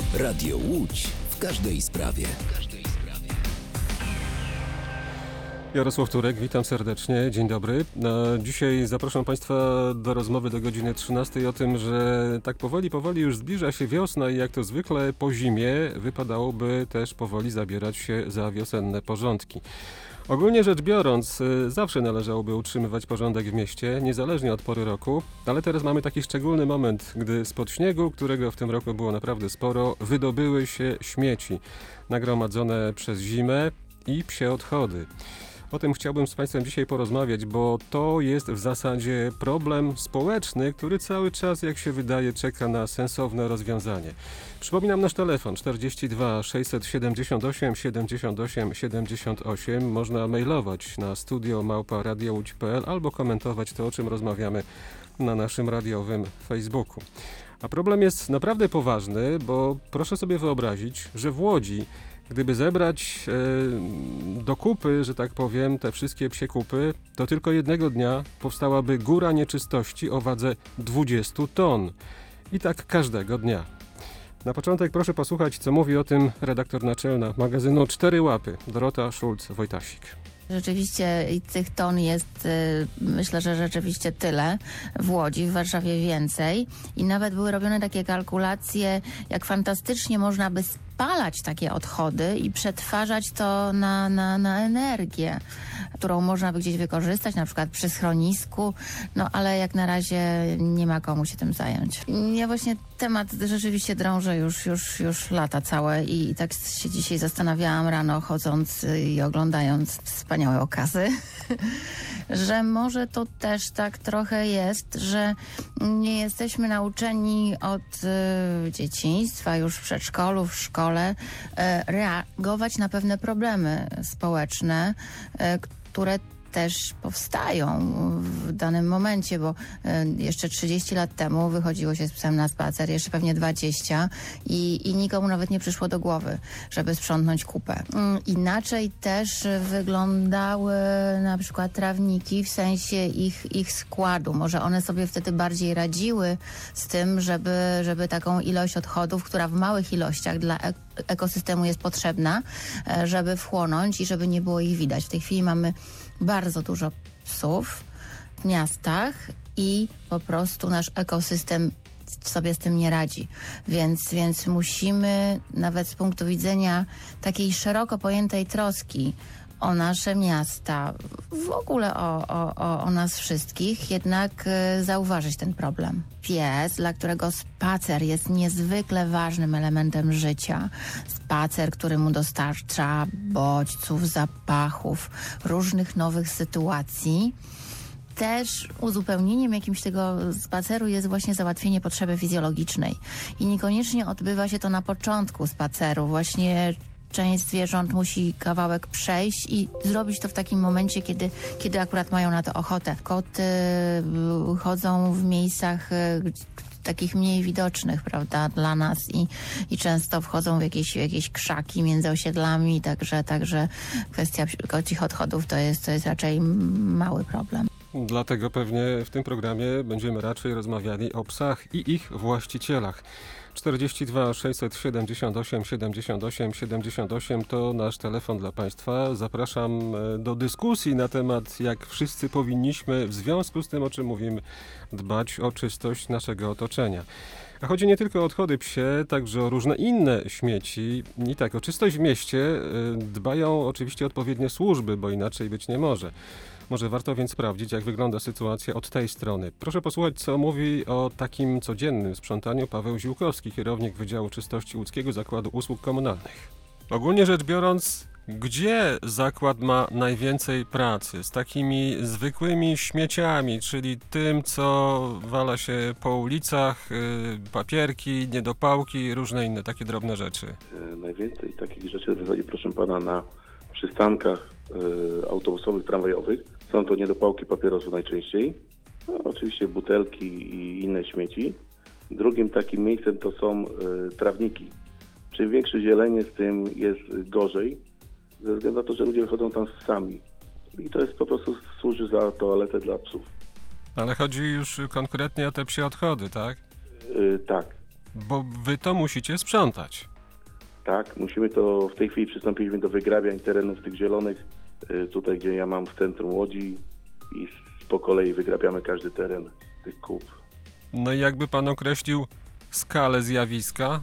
Radio Łódź w każdej sprawie. Jarosław Turek, witam serdecznie, dzień dobry. Dzisiaj zapraszam Państwa do rozmowy do godziny 13 o tym, że tak powoli już zbliża się wiosna i jak to zwykle po zimie wypadałoby też powoli zabierać się za wiosenne porządki. Ogólnie rzecz biorąc, zawsze należałoby utrzymywać porządek w mieście, niezależnie od pory roku, ale teraz mamy taki szczególny moment, gdy spod śniegu, którego w tym roku było naprawdę sporo, wydobyły się śmieci nagromadzone przez zimę i psie odchody. O tym chciałbym z Państwem dzisiaj porozmawiać, bo to jest w zasadzie problem społeczny, który cały czas, jak się wydaje, czeka na sensowne rozwiązanie. Przypominam nasz telefon 42 678 78 78. Można mailować na studio@radiołódź.pl albo komentować to, o czym rozmawiamy na naszym radiowym Facebooku. A problem jest naprawdę poważny, bo proszę sobie wyobrazić, że w Łodzi, gdyby zebrać do kupy, że tak powiem, te wszystkie psie kupy, to tylko jednego dnia powstałaby góra nieczystości o wadze 20 ton. I tak każdego dnia. Na początek proszę posłuchać, co mówi o tym redaktor naczelna magazynu Cztery Łapy, Dorota Szulc-Wojtasik. Rzeczywiście i tych ton jest, myślę, że rzeczywiście tyle w Łodzi, w Warszawie więcej i nawet były robione takie kalkulacje, jak fantastycznie można by spalać takie odchody i przetwarzać to na energię, którą można by gdzieś wykorzystać, na przykład przy schronisku, no ale jak na razie nie ma komu się tym zająć. Ja właśnie temat rzeczywiście drążę już lata całe i tak się dzisiaj zastanawiałam rano, chodząc i oglądając wspaniałe okazy, że może to też tak trochę jest, że nie jesteśmy nauczeni od dzieciństwa, już w przedszkolu, w szkole, reagować na pewne problemy społeczne, które też powstają w danym momencie, bo jeszcze 30 lat temu wychodziło się z psem na spacer, jeszcze pewnie 20 i nikomu nawet nie przyszło do głowy, żeby sprzątnąć kupę. Inaczej też wyglądały na przykład trawniki w sensie ich składu. Może one sobie wtedy bardziej radziły z tym, żeby taką ilość odchodów, która w małych ilościach dla ekosystemu jest potrzebna, żeby wchłonąć i żeby nie było ich widać. W tej chwili mamy bardzo dużo psów w miastach i po prostu nasz ekosystem sobie z tym nie radzi. Więc musimy nawet z punktu widzenia takiej szeroko pojętej troski o nasze miasta, w ogóle o nas wszystkich, jednak zauważyć ten problem. Pies, dla którego spacer jest niezwykle ważnym elementem życia, spacer, który mu dostarcza bodźców, zapachów, różnych nowych sytuacji, też uzupełnieniem jakimś tego spaceru jest właśnie załatwienie potrzeby fizjologicznej. I niekoniecznie odbywa się to na początku spaceru, właśnie część zwierząt musi kawałek przejść i zrobić to w takim momencie, kiedy akurat mają na to ochotę. Koty chodzą w miejscach takich mniej widocznych, prawda, dla nas i często wchodzą w jakieś krzaki między osiedlami, także kwestia kocich odchodów to jest raczej mały problem. Dlatego pewnie w tym programie będziemy raczej rozmawiali o psach i ich właścicielach. 42 678 78 78 to nasz telefon dla Państwa. Zapraszam do dyskusji na temat, jak wszyscy powinniśmy w związku z tym, o czym mówimy, dbać o czystość naszego otoczenia. A chodzi nie tylko o odchody psie, także o różne inne śmieci. I tak, o czystość w mieście dbają oczywiście odpowiednie służby, bo inaczej być nie może. Może warto więc sprawdzić, jak wygląda sytuacja od tej strony. Proszę posłuchać, co mówi o takim codziennym sprzątaniu Paweł Ziłkowski, kierownik Wydziału Czystości Łódzkiego Zakładu Usług Komunalnych. Ogólnie rzecz biorąc, gdzie zakład ma najwięcej pracy? Z takimi zwykłymi śmieciami, czyli tym, co wala się po ulicach, papierki, niedopałki, różne inne takie drobne rzeczy. Najwięcej takich rzeczy wychodzi, proszę pana, na przystankach autobusowych, tramwajowych. Są to niedopałki papierosów najczęściej, no, oczywiście butelki i inne śmieci. Drugim takim miejscem to są trawniki. Czym większe zielenie, z tym jest gorzej, ze względu na to, że ludzie wychodzą tam sami. I to jest po prostu służy za toaletę dla psów. Ale chodzi już konkretnie o te psie odchody, tak? Tak. bo wy to musicie sprzątać. Tak, musimy to, w tej chwili przystąpiliśmy do wygrabiań terenów tych zielonych, tutaj gdzie ja mam w centrum Łodzi i po kolei wygrabiamy każdy teren tych kup. No i jakby pan określił skalę zjawiska?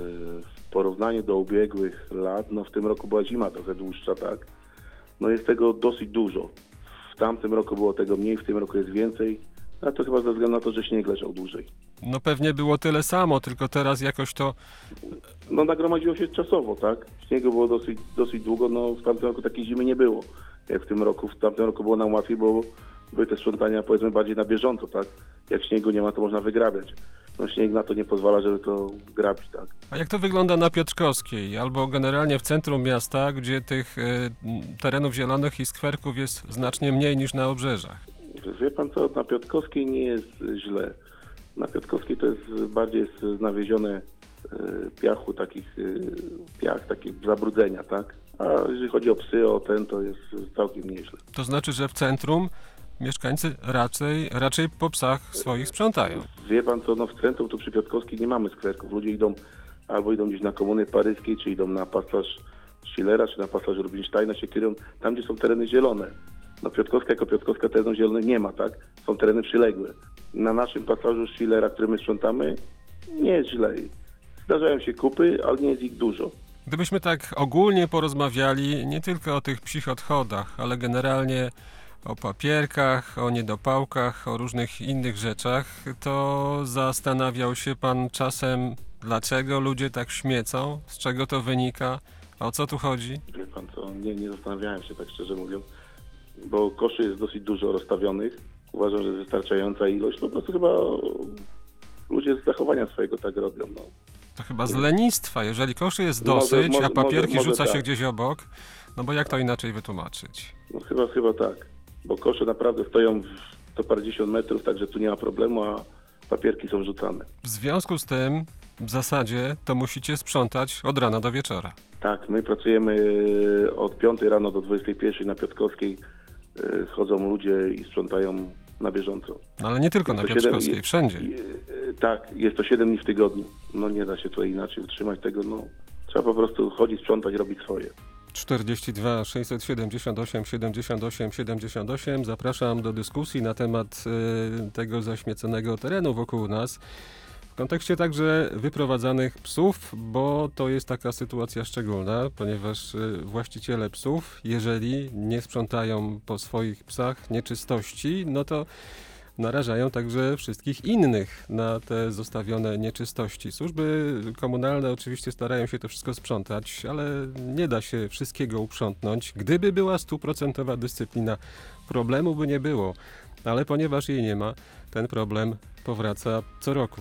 W porównaniu do ubiegłych lat, no w tym roku była zima trochę dłuższa, tak? No jest tego dosyć dużo. W tamtym roku było tego mniej, w tym roku jest więcej, a to chyba ze względu na to, że śnieg leżał dłużej. No pewnie było tyle samo, tylko teraz jakoś to... No nagromadziło się czasowo, tak? Śniegu było dosyć długo, no w tamtym roku takiej zimy nie było. Jak w tym roku. W tamtym roku było nam łatwiej, bo były te sprzątania powiedzmy bardziej na bieżąco, tak? Jak śniegu nie ma, to można wygrabiać. No śnieg na to nie pozwala, żeby to grabić, tak? A jak to wygląda na Piotrkowskiej albo generalnie w centrum miasta, gdzie tych terenów zielonych i skwerków jest znacznie mniej niż na obrzeżach? Wie pan co, na Piotrkowskiej nie jest źle. Na Piotrkowskiej to jest bardziej jest nawiezione piachu, piach, takie zabrudzenia, tak? A jeżeli chodzi o psy, to jest całkiem nieźle. To znaczy, że w centrum mieszkańcy raczej po psach swoich sprzątają. Wie pan co, no w centrum tu przy Piotrkowskiej nie mamy skwerków. Ludzie idą gdzieś na Komuny Paryskiej, czy idą na pasaż Schillera, czy na pasaż Rubinsteina, się kierują tam, gdzie są tereny zielone. No Piotrkowska jako Piotrkowska terenów zielonych nie ma, tak? Są tereny przyległe. Na naszym pasażu Schillera, który my sprzątamy, nie jest źle. Zdarzają się kupy, ale nie jest ich dużo. Gdybyśmy tak ogólnie porozmawiali nie tylko o tych psich odchodach, ale generalnie o papierkach, o niedopałkach, o różnych innych rzeczach, to zastanawiał się pan czasem, dlaczego ludzie tak śmiecą, z czego to wynika, o co tu chodzi? Wie pan co, nie zastanawiałem się tak szczerze mówiąc, bo koszy jest dosyć dużo rozstawionych. Uważam, że jest wystarczająca ilość. Po prostu chyba ludzie z zachowania swojego tak robią. No. To chyba z lenistwa, jeżeli koszy jest dosyć, a papierki może rzuca się tak. gdzieś obok, no bo jak to inaczej wytłumaczyć? No chyba tak, bo kosze naprawdę stoją to parędziesiąt metrów, także tu nie ma problemu, a papierki są rzucane. W związku z tym w zasadzie to musicie sprzątać od rana do wieczora. Tak, my pracujemy od 5 rano do 21 na Piotrkowskiej. Chodzą ludzie i sprzątają na bieżąco. No ale nie tylko na To Piotrkowskiej, wszędzie. Tak, jest to 7 dni w tygodniu. No nie da się tutaj inaczej utrzymać tego, no. Trzeba po prostu chodzić, sprzątać, robić swoje. 42 678 78 78. Zapraszam do dyskusji na temat tego zaśmieconego terenu wokół nas. W kontekście także wyprowadzanych psów, bo to jest taka sytuacja szczególna, ponieważ właściciele psów, jeżeli nie sprzątają po swoich psach nieczystości, no to narażają także wszystkich innych na te zostawione nieczystości. Służby komunalne oczywiście starają się to wszystko sprzątać, ale nie da się wszystkiego uprzątnąć. Gdyby była 100% dyscyplina, problemu by nie było, ale ponieważ jej nie ma, ten problem powraca co roku.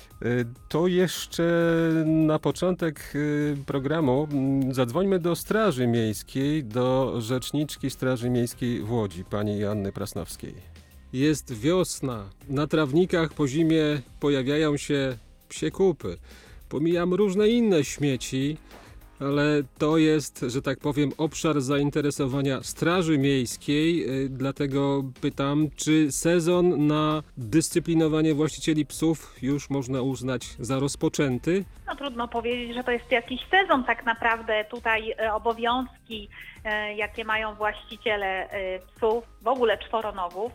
To jeszcze na początek programu zadzwońmy do Straży Miejskiej, do rzeczniczki Straży Miejskiej w Łodzi, pani Joanny Prasnowskiej. Jest wiosna, na trawnikach po zimie pojawiają się psie kupy. Pomijam różne inne śmieci, ale to jest, że tak powiem, obszar zainteresowania Straży Miejskiej, dlatego pytam, czy sezon na dyscyplinowanie właścicieli psów już można uznać za rozpoczęty? No trudno powiedzieć, że to jest jakiś sezon tak naprawdę. Tutaj obowiązki, jakie mają właściciele psów, w ogóle czworonogów,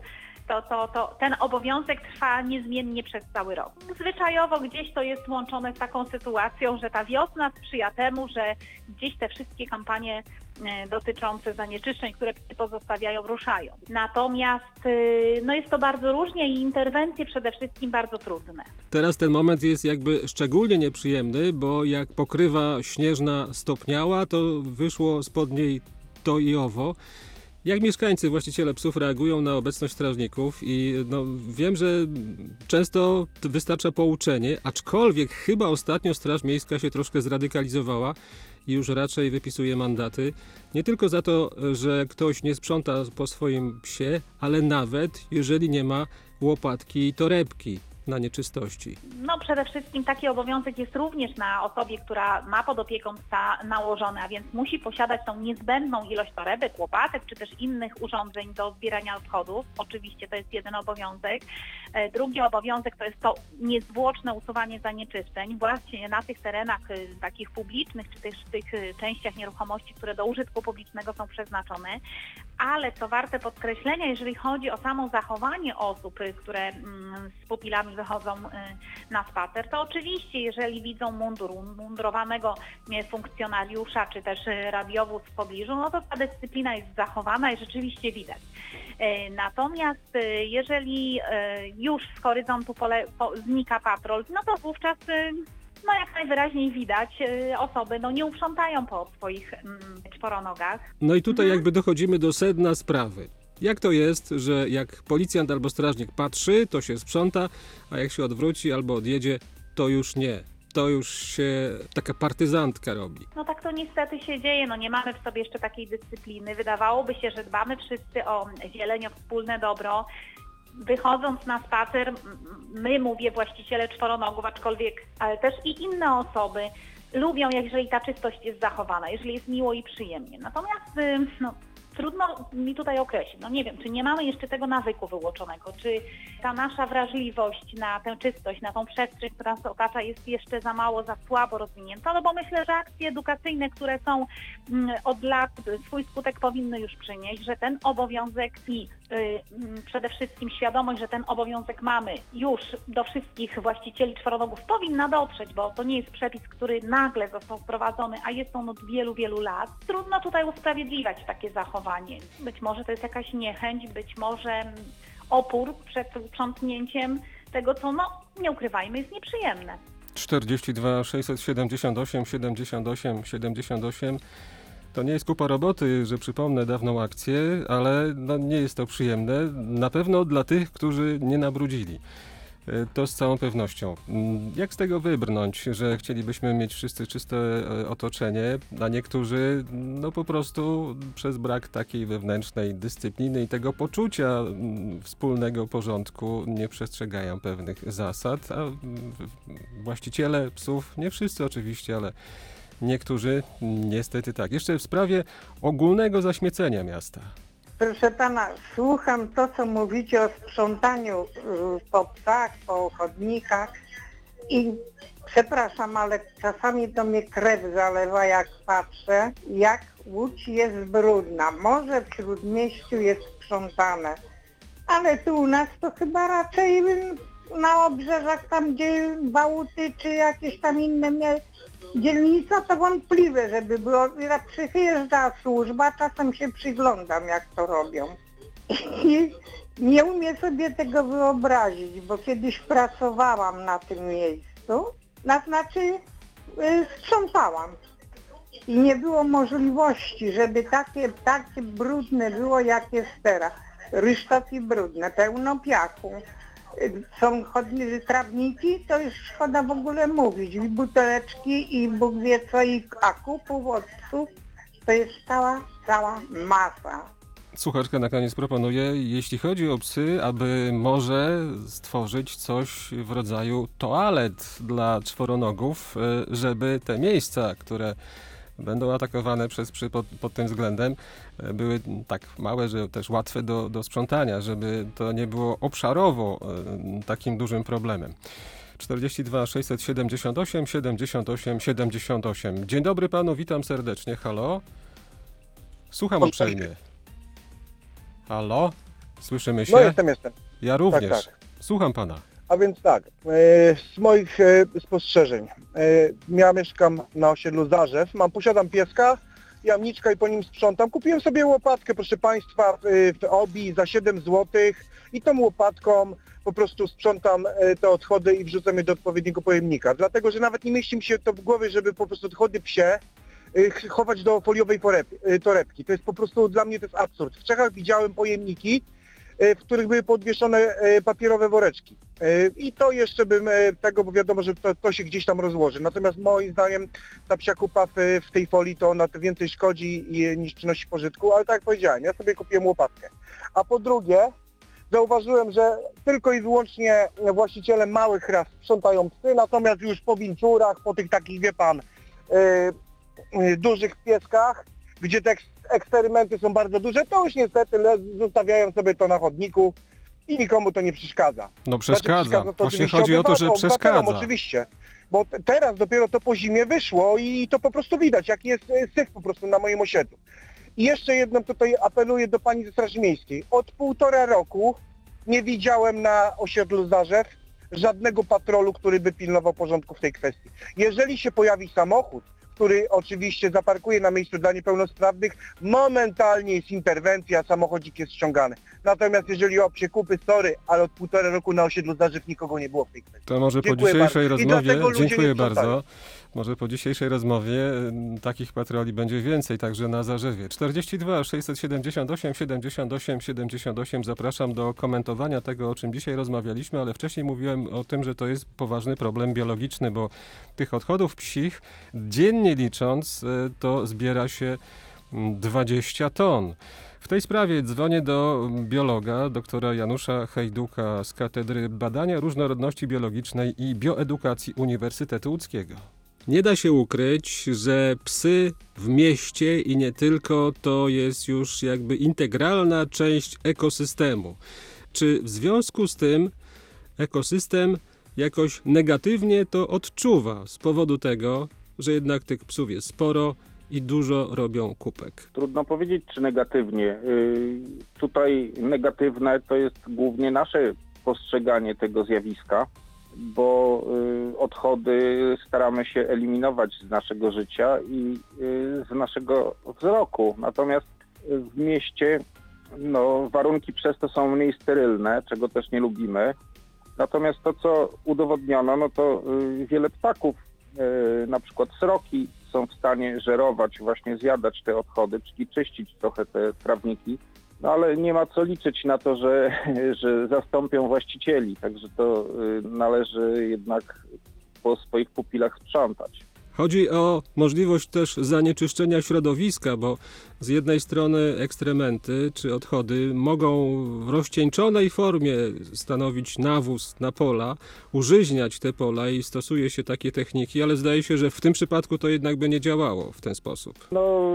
to ten obowiązek trwa niezmiennie przez cały rok. Zwyczajowo gdzieś to jest łączone z taką sytuacją, że ta wiosna sprzyja temu, że gdzieś te wszystkie kampanie dotyczące zanieczyszczeń, które psy pozostawiają, ruszają. Natomiast no jest to bardzo różnie i interwencje przede wszystkim bardzo trudne. Teraz ten moment jest jakby szczególnie nieprzyjemny, bo jak pokrywa śnieżna stopniała, to wyszło spod niej to i owo. Jak mieszkańcy, właściciele psów reagują na obecność strażników i wiem, że często wystarcza pouczenie, aczkolwiek chyba ostatnio Straż Miejska się troszkę zradykalizowała i już raczej wypisuje mandaty. Nie tylko za to, że ktoś nie sprząta po swoim psie, ale nawet jeżeli nie ma łopatki i torebki. na nieczystości? No przede wszystkim taki obowiązek jest również na osobie, która ma pod opieką psa nałożony, a więc musi posiadać tą niezbędną ilość torebek, łopatek czy też innych urządzeń do zbierania odchodów. Oczywiście to jest jeden obowiązek. Drugi obowiązek to jest to niezwłoczne usuwanie zanieczyszczeń właśnie na tych terenach takich publicznych czy też w tych częściach nieruchomości, które do użytku publicznego są przeznaczone. Ale co warte podkreślenia, jeżeli chodzi o samo zachowanie osób, które z pupilami wychodzą na spacer, to oczywiście jeżeli widzą mundurowanego funkcjonariusza czy też radiowóz w pobliżu, no to ta dyscyplina jest zachowana i rzeczywiście widać. Natomiast jeżeli już z horyzontu znika patrol, no to wówczas no jak najwyraźniej widać, osoby nie uprzątają po swoich czworonogach. No i tutaj jakby dochodzimy do sedna sprawy. Jak to jest, że jak policjant albo strażnik patrzy, to się sprząta, a jak się odwróci albo odjedzie, to już nie. To już się taka partyzantka robi. No tak to niestety się dzieje, nie mamy w sobie jeszcze takiej dyscypliny. Wydawałoby się, że dbamy wszyscy o zieleń, o wspólne dobro. Wychodząc na spacer, mówię właściciele czworonogów, aczkolwiek ale też i inne osoby lubią, jeżeli ta czystość jest zachowana, jeżeli jest miło i przyjemnie. Natomiast trudno mi tutaj określić. Nie wiem, czy nie mamy jeszcze tego nawyku wyłoczonego, czy ta nasza wrażliwość na tę czystość, na tą przestrzeń, która nas otacza, jest jeszcze za mało, za słabo rozwinięta, bo myślę, że akcje edukacyjne, które są od lat, swój skutek powinny już przynieść, że ten obowiązek i przede wszystkim świadomość, że ten obowiązek mamy już do wszystkich właścicieli czworonogów powinna dotrzeć, bo to nie jest przepis, który nagle został wprowadzony, a jest on od wielu, wielu lat. Trudno tutaj usprawiedliwiać takie zachowanie. Być może to jest jakaś niechęć, być może opór przed uprzątnięciem tego, co, nie ukrywajmy, jest nieprzyjemne. 42 678 78 78 to nie jest kupa roboty, że przypomnę dawną akcję, ale nie jest to przyjemne. Na pewno dla tych, którzy nie nabrudzili. To z całą pewnością. Jak z tego wybrnąć, że chcielibyśmy mieć wszyscy czyste otoczenie, a niektórzy po prostu przez brak takiej wewnętrznej dyscypliny i tego poczucia wspólnego porządku nie przestrzegają pewnych zasad, a właściciele psów, nie wszyscy oczywiście, ale niektórzy niestety tak. Jeszcze w sprawie ogólnego zaśmiecenia miasta. Proszę pana, słucham to, co mówicie o sprzątaniu po psach, po chodnikach i przepraszam, ale czasami to mnie krew zalewa, jak patrzę, jak Łódź jest brudna. Może w Śródmieściu jest sprzątane, ale tu u nas to chyba raczej na obrzeżach, tam gdzie Bałuty czy jakieś tam inne dzielnica, to wątpliwe, żeby było. Jak przyjeżdża służba, czasem się przyglądam, jak to robią. I nie umiem sobie tego wyobrazić, bo kiedyś pracowałam na tym miejscu, sprzątałam. I nie było możliwości, żeby takie brudne było, jak jest teraz. Rysztowki brudne, pełno piachu. Są trawniki, to już szkoda w ogóle mówić. I buteleczki, i Bóg wie co, i akupów od psów, to jest cała masa. Słuchaczka na koniec proponuje, jeśli chodzi o psy, aby może stworzyć coś w rodzaju toalet dla czworonogów, żeby te miejsca, które będą atakowane przez psy pod tym względem, były tak małe, że też łatwe do sprzątania, żeby to nie było obszarowo takim dużym problemem. 42 678 78 78. Dzień dobry panu, witam serdecznie. Halo? Słucham uprzejmie. Halo? Słyszymy się? No jestem. Ja również. Tak. Słucham pana. A więc tak, z moich spostrzeżeń. Ja mieszkam na osiedlu Zarzew, posiadam pieska, jamniczka i po nim sprzątam. Kupiłem sobie łopatkę, proszę państwa, w Obi za 7 zł i tą łopatką po prostu sprzątam te odchody i wrzucam je do odpowiedniego pojemnika. Dlatego, że nawet nie mieści mi się to w głowie, żeby po prostu odchody psie chować do foliowej torebki. To jest po prostu, dla mnie to jest absurd. W Czechach widziałem pojemniki, w których były podwieszone papierowe woreczki. I to jeszcze bym tego, bo wiadomo, że to się gdzieś tam rozłoży. Natomiast moim zdaniem ta psia kupa w tej folii to ona więcej szkodzi niż przynosi pożytku, ale tak jak powiedziałem, ja sobie kupiłem łopatkę. A po drugie, zauważyłem, że tylko i wyłącznie właściciele małych ras sprzątają psy, natomiast już po wilczurach, po tych takich, wie pan, dużych pieskach, gdzie te eksperymenty są bardzo duże, to już niestety zostawiają sobie to na chodniku i nikomu to nie przeszkadza. No przeszkadza. To Właśnie oczywiście chodzi o to, że obywatelom przeszkadza. oczywiście, bo teraz dopiero to po zimie wyszło i to po prostu widać, jaki jest syf po prostu na moim osiedlu. I jeszcze jedno tutaj apeluję do pani ze Straży Miejskiej. Od 1,5 roku nie widziałem na osiedlu Zarzew żadnego patrolu, który by pilnował porządku w tej kwestii. Jeżeli się pojawi samochód, który oczywiście zaparkuje na miejscu dla niepełnosprawnych, momentalnie jest interwencja, samochodzik jest ściągany. Natomiast jeżeli o psie kupy, sorry, ale od 1,5 roku na osiedlu Zarzew nikogo nie było w tej kwestii. To może po Dziękuję dzisiejszej bardzo. I rozmowie, dlatego ludzie dziękuję nie sprzątają. bardzo, może po dzisiejszej rozmowie takich patroli będzie więcej, także na Zarzewie. 42 678 78 78, zapraszam do komentowania tego, o czym dzisiaj rozmawialiśmy, ale wcześniej mówiłem o tym, że to jest poważny problem biologiczny, bo tych odchodów psich dziennie licząc to zbiera się 20 ton. W tej sprawie dzwonię do biologa, doktora Janusza Hejduka z Katedry Badania Różnorodności Biologicznej i Bioedukacji Uniwersytetu Łódzkiego. Nie da się ukryć, że psy w mieście i nie tylko to jest już jakby integralna część ekosystemu. Czy w związku z tym ekosystem jakoś negatywnie to odczuwa z powodu tego, że jednak tych psów jest sporo i dużo robią kupek? Trudno powiedzieć, czy negatywnie. Tutaj negatywne to jest głównie nasze postrzeganie tego zjawiska, bo odchody staramy się eliminować z naszego życia i z naszego wzroku. Natomiast w mieście warunki przez to są mniej sterylne, czego też nie lubimy. Natomiast to, co udowodniono, to wiele ptaków, na przykład sroki, są w stanie żerować, właśnie zjadać te odchody, czyli czyścić trochę te trawniki, ale nie ma co liczyć na to, że zastąpią właścicieli, także to należy jednak po swoich pupilach sprzątać. Chodzi o możliwość też zanieczyszczenia środowiska, bo z jednej strony ekstrementy czy odchody mogą w rozcieńczonej formie stanowić nawóz na pola, użyźniać te pola i stosuje się takie techniki, ale zdaje się, że w tym przypadku to jednak by nie działało w ten sposób.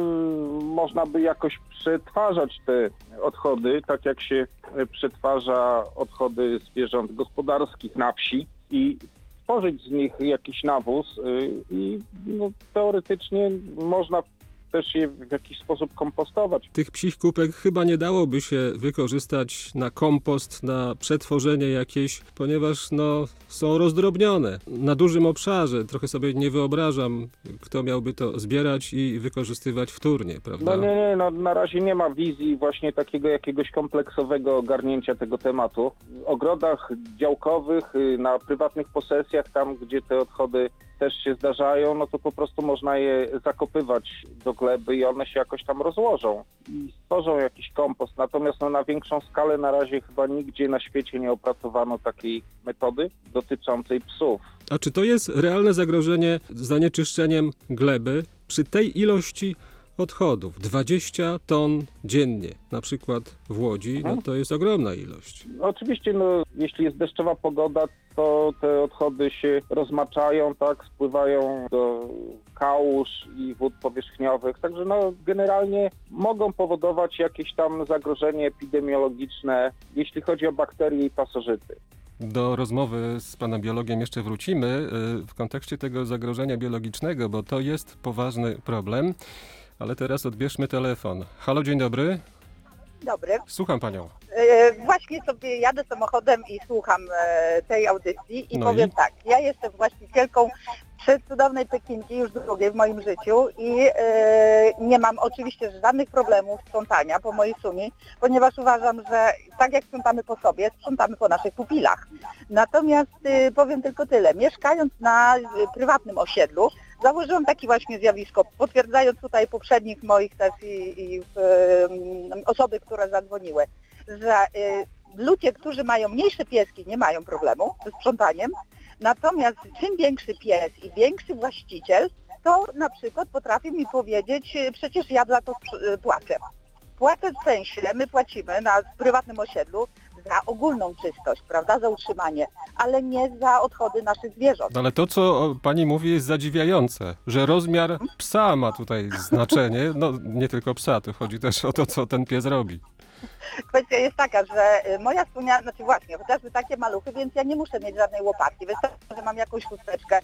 Można by jakoś przetwarzać te odchody, tak jak się przetwarza odchody zwierząt gospodarskich na wsi i tworzyć z nich jakiś nawóz i teoretycznie można też je w jakiś sposób kompostować. Tych psich kupek chyba nie dałoby się wykorzystać na kompost, na przetworzenie jakieś, ponieważ są rozdrobnione na dużym obszarze. Trochę sobie nie wyobrażam, kto miałby to zbierać i wykorzystywać wtórnie, prawda? Nie, na razie nie ma wizji właśnie takiego jakiegoś kompleksowego ogarnięcia tego tematu. W ogrodach działkowych, na prywatnych posesjach, tam gdzie te odchody też się zdarzają, to po prostu można je zakopywać do gleby i one się jakoś tam rozłożą i stworzą jakiś kompost. Natomiast na większą skalę na razie chyba nigdzie na świecie nie opracowano takiej metody dotyczącej psów. A czy to jest realne zagrożenie zanieczyszczeniem gleby przy tej ilości odchodów? 20 ton dziennie, na przykład w Łodzi, to jest ogromna ilość. Oczywiście, jeśli jest deszczowa pogoda, to te odchody się rozmaczają, spływają do kałuż i wód powierzchniowych, także generalnie mogą powodować jakieś tam zagrożenie epidemiologiczne, jeśli chodzi o bakterie i pasożyty. Do rozmowy z panem biologiem jeszcze wrócimy w kontekście tego zagrożenia biologicznego, bo to jest poważny problem. Ale teraz odbierzmy telefon. Halo, dzień dobry. Dobry. Słucham panią. Właśnie sobie jadę samochodem i słucham tej audycji i powiem tak, ja jestem właścicielką przecudownej Pekinki, już drugiej w moim życiu i nie mam oczywiście żadnych problemów sprzątania po mojej sumie, ponieważ uważam, że tak jak sprzątamy po sobie, sprzątamy po naszych pupilach. Natomiast powiem tylko tyle, mieszkając na prywatnym osiedlu, założyłam takie właśnie zjawisko, potwierdzając tutaj poprzednich moich też i osoby, które zadzwoniły, że ludzie, którzy mają mniejsze pieski, nie mają problemu ze sprzątaniem, natomiast czym większy pies i większy właściciel, to na przykład potrafi mi powiedzieć, przecież ja za to płacę. Płacę w sensie, my płacimy na prywatnym osiedlu za ogólną czystość, prawda, za utrzymanie, ale nie za odchody naszych zwierząt. Ale to, co pani mówi, jest zadziwiające, że rozmiar psa ma tutaj znaczenie. No nie tylko psa, to chodzi też o to, co ten pies robi. Kwestia jest taka, że moja wspólnia, znaczy właśnie, chociażby takie maluchy, więc ja nie muszę mieć żadnej łopatki. Wystarczy, że mam jakąś chusteczkę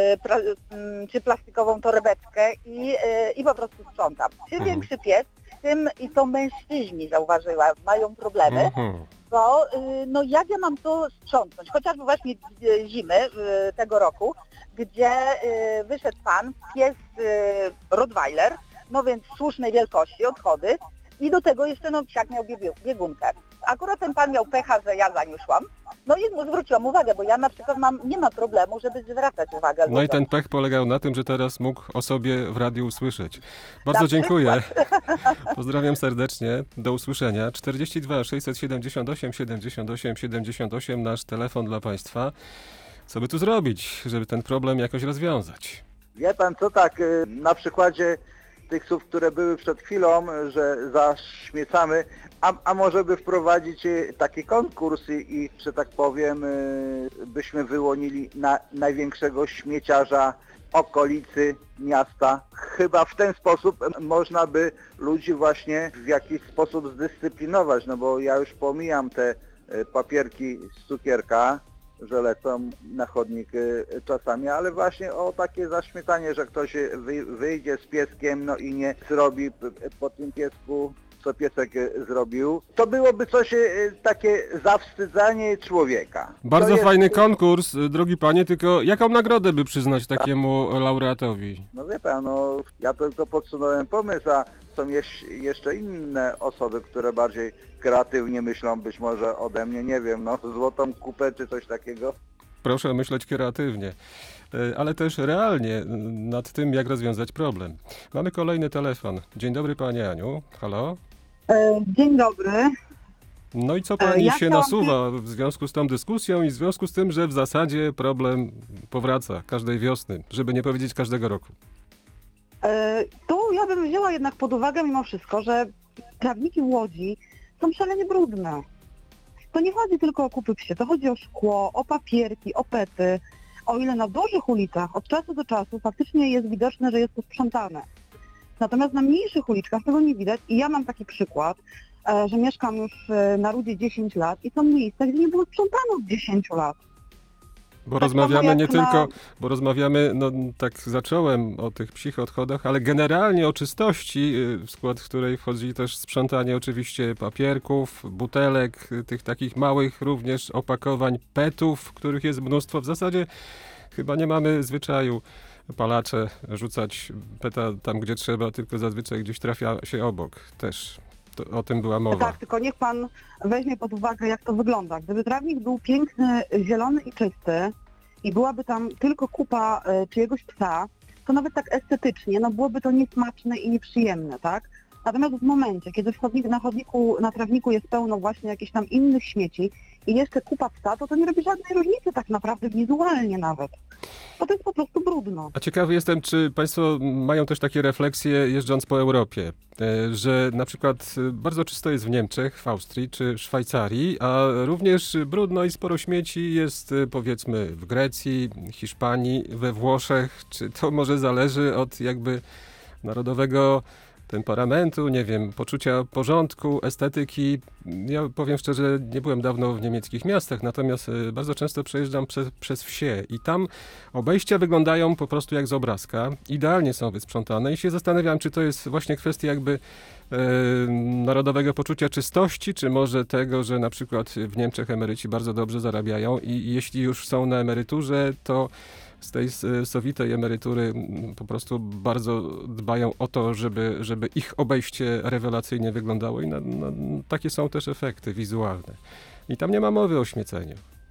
czy plastikową torebeczkę i po prostu sprzątam. Czym większy pies, tym i to mężczyźni, zauważyłam, mają problemy, bo no jak ja mam to sprzątnąć? Chociażby właśnie zimy tego roku, gdzie wyszedł pan, pies Rottweiler, no więc słusznej wielkości, odchody, i do tego jeszcze no psiak miał biegunkę. Akurat ten pan miał pecha, że ja zaniósłam. No i mu zwróciłam uwagę, bo ja na przykład nie ma problemu, żeby zwracać uwagę. No i ten pech polegał na tym, że teraz mógł o sobie w radiu usłyszeć. Bardzo dziękuję. Pozdrawiam serdecznie. Do usłyszenia. 42 678 78 78 nasz telefon dla Państwa. Co by tu zrobić, żeby ten problem jakoś rozwiązać? Wie pan co, tak na przykładzie tych słów, które były przed chwilą, że zaśmiecamy, a może by wprowadzić taki konkurs i że tak powiem, byśmy wyłonili największego śmieciarza okolicy miasta. Chyba w ten sposób można by ludzi właśnie w jakiś sposób zdyscyplinować, no bo ja już pomijam te papierki z cukierka, że lecą na chodnik czasami, ale właśnie o takie zaśmiecanie, że ktoś wyjdzie z pieskiem, no i nie zrobi po tym piesku, co piesek zrobił. To byłoby coś takie zawstydzanie człowieka. Bardzo fajny konkurs, drogi panie, tylko jaką nagrodę by przyznać takiemu laureatowi? No wie pan, no ja tylko podsunąłem pomysł, a są jeszcze inne osoby, które bardziej kreatywnie myślą, być może ode mnie, nie wiem, no złotą kupę czy coś takiego. Proszę myśleć kreatywnie, ale też realnie nad tym, jak rozwiązać problem. Mamy kolejny telefon. Dzień dobry pani Aniu. Halo? Dzień dobry. No i co pani się nasuwa w związku z tą dyskusją i w związku z tym, że w zasadzie problem powraca każdej wiosny, żeby nie powiedzieć każdego roku? Tu ja bym wzięła jednak pod uwagę mimo wszystko, że trawniki w Łodzi są szalenie brudne. To nie chodzi tylko o kupy psie, to chodzi o szkło, o papierki, o pety. O ile na dużych ulicach od czasu do czasu faktycznie jest widoczne, że jest to sprzątane. Natomiast na mniejszych uliczkach tego nie widać i ja mam taki przykład, że mieszkam już na Rudzie 10 lat i są miejsca, gdzie nie było sprzątane od 10 lat. Bo rozmawiamy nie tylko, bo rozmawiamy, no tak zacząłem o tych psich odchodach, ale generalnie o czystości, w skład której wchodzi też sprzątanie oczywiście papierków, butelek, tych takich małych również opakowań, petów, których jest mnóstwo. W zasadzie chyba nie mamy zwyczaju palacze rzucać peta tam, gdzie trzeba, tylko zazwyczaj gdzieś trafia się obok też. O tym była mowa. Tak, tylko niech pan weźmie pod uwagę, jak to wygląda. Gdyby trawnik był piękny, zielony i czysty i byłaby tam tylko kupa czyjegoś psa, to nawet tak estetycznie, no byłoby to niesmaczne i nieprzyjemne, tak? Natomiast w momencie, kiedy na trawniku jest pełno właśnie jakichś tam innych śmieci i jeszcze kupa psa, to nie robi żadnej różnicy tak naprawdę wizualnie nawet. Bo to jest po prostu brudno. A ciekawy jestem, czy państwo mają też takie refleksje jeżdżąc po Europie, że na przykład bardzo czysto jest w Niemczech, w Austrii czy Szwajcarii, a również brudno i sporo śmieci jest powiedzmy w Grecji, Hiszpanii, we Włoszech. Czy to może zależy od jakby narodowego temperamentu, nie wiem, poczucia porządku, estetyki. Ja powiem szczerze, nie byłem dawno w niemieckich miastach, natomiast bardzo często przejeżdżam przez wsie i tam obejścia wyglądają po prostu jak z obrazka. Idealnie są wysprzątane i się zastanawiam, czy to jest właśnie kwestia jakby narodowego poczucia czystości, czy może tego, że na przykład w Niemczech emeryci bardzo dobrze zarabiają i jeśli już są na emeryturze, to z tej sowitej emerytury po prostu bardzo dbają o to, żeby ich obejście rewelacyjnie wyglądało i takie są też efekty wizualne. I tam nie ma mowy o śmieceniu.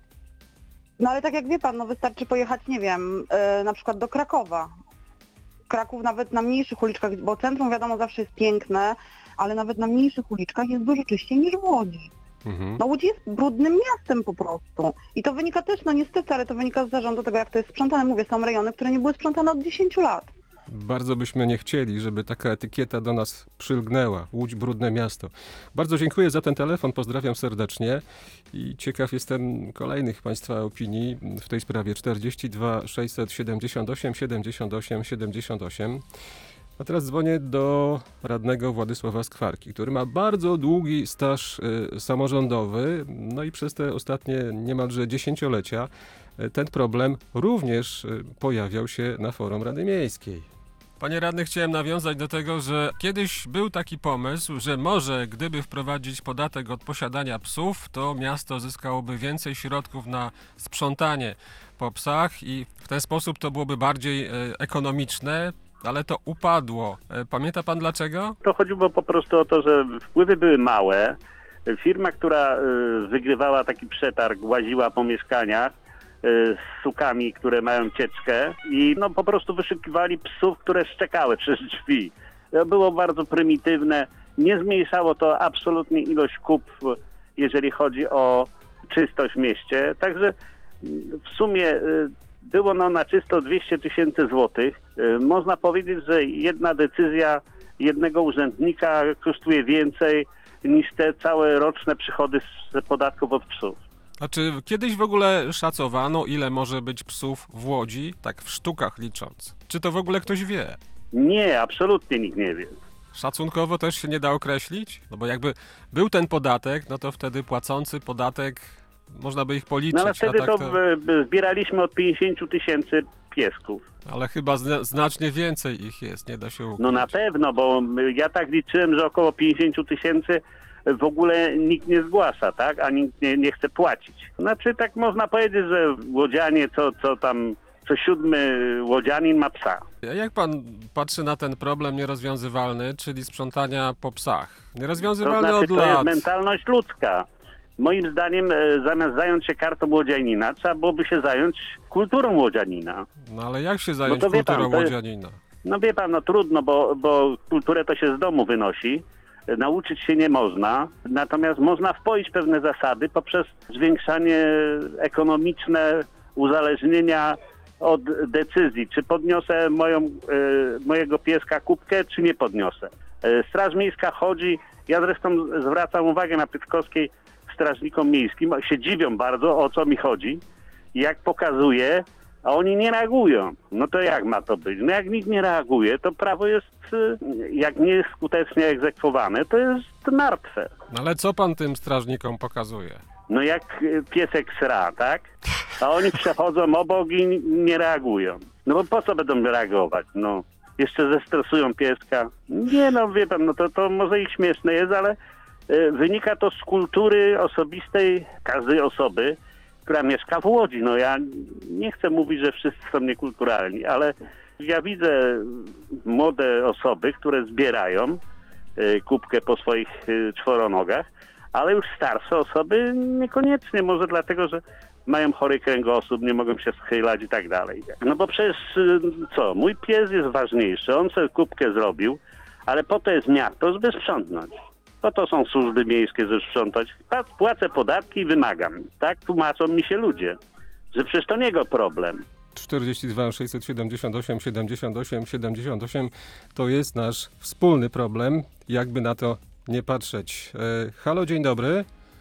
No ale tak jak wie pan, no wystarczy pojechać, nie wiem, na przykład do Krakowa. Kraków nawet na mniejszych uliczkach, bo centrum wiadomo zawsze jest piękne, ale nawet na mniejszych uliczkach jest dużo czyściej niż w Łodzi. No Łódź jest brudnym miastem po prostu. I to wynika też, no niestety, ale to wynika z zarządu tego, jak to jest sprzątane. Mówię, są rejony, które nie były sprzątane od 10 lat. Bardzo byśmy nie chcieli, żeby taka etykieta do nas przylgnęła. Łódź, brudne miasto. Bardzo dziękuję za ten telefon, pozdrawiam serdecznie i ciekaw jestem kolejnych Państwa opinii w tej sprawie. 42 678 78 78. A teraz dzwonię do radnego Władysława Skwarki, który ma bardzo długi staż samorządowy, no i przez te ostatnie niemalże dziesięciolecia ten problem również pojawiał się na forum Rady Miejskiej. Panie radny, chciałem nawiązać do tego, że kiedyś był taki pomysł, że może gdyby wprowadzić podatek od posiadania psów, to miasto zyskałoby więcej środków na sprzątanie po psach i w ten sposób to byłoby bardziej ekonomiczne, ale to upadło. Pamięta pan dlaczego? To chodziło po prostu o to, że wpływy były małe. Firma, która wygrywała taki przetarg, łaziła po mieszkaniach z sukami, które mają cieczkę i po prostu wyszukiwali psów, które szczekały przez drzwi. To było bardzo prymitywne. Nie zmniejszało to absolutnie ilość kup, jeżeli chodzi o czystość w mieście. Także w sumie było na czysto 200 000 złotych. Można powiedzieć, że jedna decyzja jednego urzędnika kosztuje więcej niż te całe roczne przychody z podatków od psów. A czy kiedyś w ogóle szacowano, ile może być psów w Łodzi, tak w sztukach licząc? Czy to w ogóle ktoś wie? Nie, absolutnie nikt nie wie. Szacunkowo też się nie da określić? No bo jakby był ten podatek, no to wtedy płacący podatek, można by ich policzyć. No ale wtedy tak zbieraliśmy od 50 000 piesków. Ale chyba znacznie więcej ich jest, nie da się ukryć. No na pewno, bo ja tak liczyłem, że około 50 000 w ogóle nikt nie zgłasza, tak? A nikt nie chce płacić. Znaczy tak można powiedzieć, że łodzianie, co 7 łodzianin ma psa. A jak pan patrzy na ten problem nierozwiązywalny, czyli sprzątania po psach? Nierozwiązywalny to od lat. To jest mentalność ludzka. Moim zdaniem zamiast zająć się kartą łodzianina, trzeba byłoby się zająć kulturą łodzianina. No ale jak się zająć kulturą łodzianina? No wie pan, trudno, bo kulturę to się z domu wynosi. Nauczyć się nie można, natomiast można wpoić pewne zasady poprzez zwiększanie ekonomiczne uzależnienia od decyzji, czy podniosę mojego pieska kubkę, czy nie podniosę. Straż Miejska chodzi, ja zresztą zwracam uwagę na Piotrkowskiej strażnikom miejskim, się dziwią bardzo, o co mi chodzi, jak pokazuję, a oni nie reagują. No to jak ma to być? No jak nikt nie reaguje, to prawo jest, jak nie jest skutecznie egzekwowane, to jest martwe. No ale co pan tym strażnikom pokazuje? No jak piesek sra, tak? A oni przechodzą obok i nie reagują. No bo po co będą reagować? No jeszcze zestresują pieska. Nie wie pan, to może ich śmieszne jest, ale wynika to z kultury osobistej każdej osoby, która mieszka w Łodzi. No ja nie chcę mówić, że wszyscy są niekulturalni, ale ja widzę młode osoby, które zbierają kubkę po swoich czworonogach, ale już starsze osoby niekoniecznie, może dlatego, że mają chory kręgosłup, nie mogą się schylać i tak dalej. No bo przecież mój pies jest ważniejszy, on sobie kubkę zrobił, ale po to jest miasto, żeby sprzątnąć. Po to są służby miejskie, żeby sprzątać. Płacę podatki i wymagam. Tak tłumaczą mi się ludzie, że przecież to nie jego problem. 42 678 78 78 to jest nasz wspólny problem, jakby na to nie patrzeć. Halo, dzień dobry.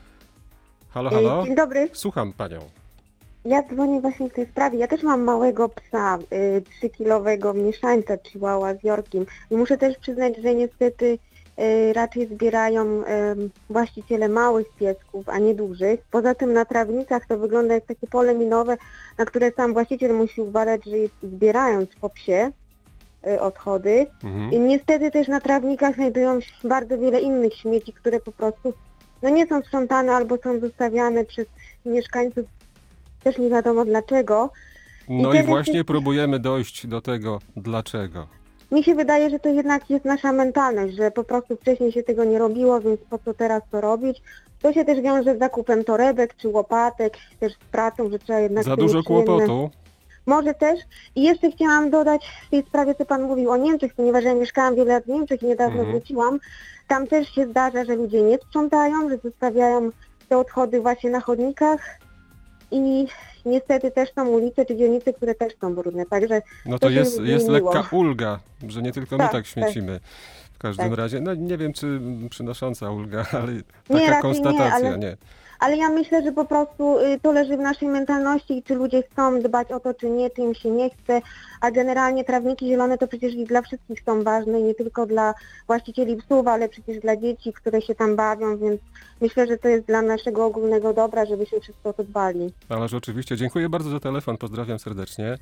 Halo. Dzień dobry. Słucham panią. Ja dzwonię właśnie w tej sprawie. Ja też mam małego psa, 3-kilowego mieszańca chihuahua z Yorkiem. I muszę też przyznać, że niestety raczej zbierają właściciele małych piesków, a nie dużych. Poza tym na trawnicach to wygląda jak takie pole minowe, na które sam właściciel musi uważać, że jest zbierając po psie odchody. I niestety też na trawnikach znajdują się bardzo wiele innych śmieci, które po prostu nie są sprzątane albo są zostawiane przez mieszkańców, też nie wiadomo dlaczego. No i właśnie próbujemy dojść do tego dlaczego. Mi się wydaje, że to jednak jest nasza mentalność, że po prostu wcześniej się tego nie robiło, więc po co teraz to robić? To się też wiąże z zakupem torebek czy łopatek, też z pracą, że trzeba jednak... Za dużo kłopotu. Może też. I jeszcze chciałam dodać w tej sprawie, co pan mówił o Niemczech, ponieważ ja mieszkałam wiele lat w Niemczech i niedawno wróciłam. Tam też się zdarza, że ludzie nie sprzątają, że zostawiają te odchody właśnie na chodnikach i niestety też są ulice czy dzielnice, które też są brudne, także... No to jest miło. lekka ulga, że nie tylko my tak śmiecimy. W każdym Tak. razie, no nie wiem, czy przynosząca ulga, ale Nie, taka raczej konstatacja, nie. Ale ja myślę, że po prostu to leży w naszej mentalności i czy ludzie chcą dbać o to, czy nie, czy im się nie chce, a generalnie trawniki zielone to przecież i dla wszystkich są ważne, nie tylko dla właścicieli psów, ale przecież dla dzieci, które się tam bawią, więc myślę, że to jest dla naszego ogólnego dobra, żebyśmy wszyscy o to dbali. Ależ oczywiście, dziękuję bardzo za telefon, pozdrawiam serdecznie.